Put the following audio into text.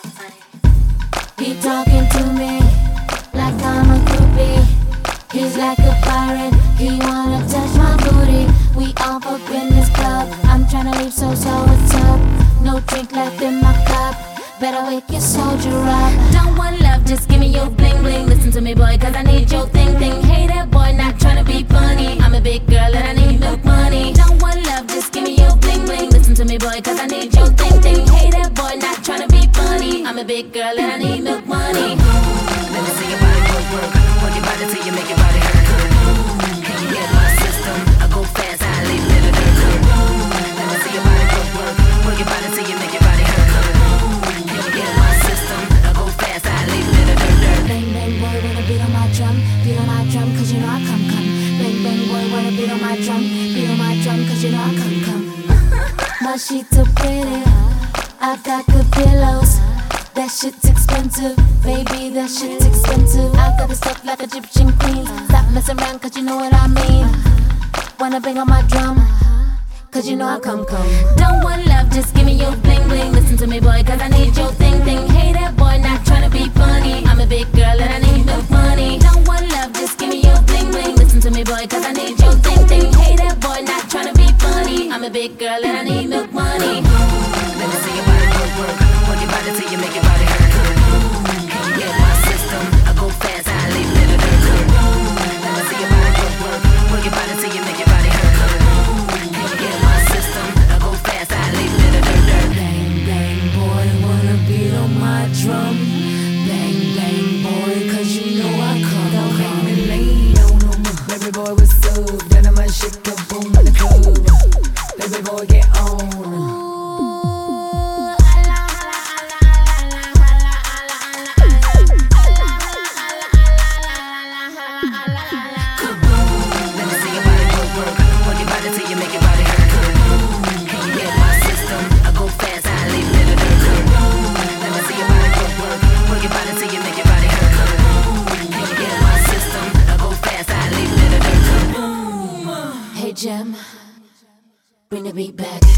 He talking to me like I'm a groupie. He's like a pirate, he wanna touch my booty. We all up in this club, I'm tryna leave, so what's up? No drink left in my cup, better wake your soldier up. Don't want love, just give me your bling bling. Listen to me boy, cause I need your thing thing. Hey that boy, not tryna be funny, I'm a big girl and I need milk money. Don't want love, just give me your bling bling. Listen to me boy, cause I need your thing thing. Hey that boy, not tryna be funny, I'm a big girl and I need milk money. Let me see your body work. Work your body till you make your body hurt. Can you get my system? I go fast, I leave little dirt. Let me see your body work. Work your body till you make your body hurt. Can you get my system? I go fast, I leave little dirt. Bang bang boy, wanna beat on my drum, cause you know I come. Bang bang boy, wanna beat on my drum, cause you know I come. My sheets are pretty, I got good pillows. That shit's expensive, baby, that shit's expensive. I got the stuff like Egyptian queens. Stop messing around, cause you know what I mean. Wanna bang on my drum, cause you know I come. Don't want love, just give me your bling bling. Listen to me boy, cause I need your thing thing. Hey that boy, not tryna be funny, I'm a big girl and I need milk money. Don't want love, just give me your bling bling. Listen to me boy, cause I need your thing thing. Hey that boy, not tryna be funny, I'm a big girl and I need milk money. Let me see your body work. Work your body till you make your body hurt. Can you get my system? I go fast, I leave little dirt. Let me see your body work. Work your body till you make your body hurt. Can you get my system? I go fast, I leave little dirt. Bang bang boy, wanna beat on my drum. Bang bang boy, cause you know I come. Don't make me late on them. Baby boy, what's up? Dynamite shake a boom in the club. Baby boy, get on. Till you make your body hurt. Can you get my system? I go fast, I leave little dirt. Let me see your body work. Work your body till you make your body hurt. Can you get my system? I go fast, I leave little dirt. Hey Jim, bring the beat back.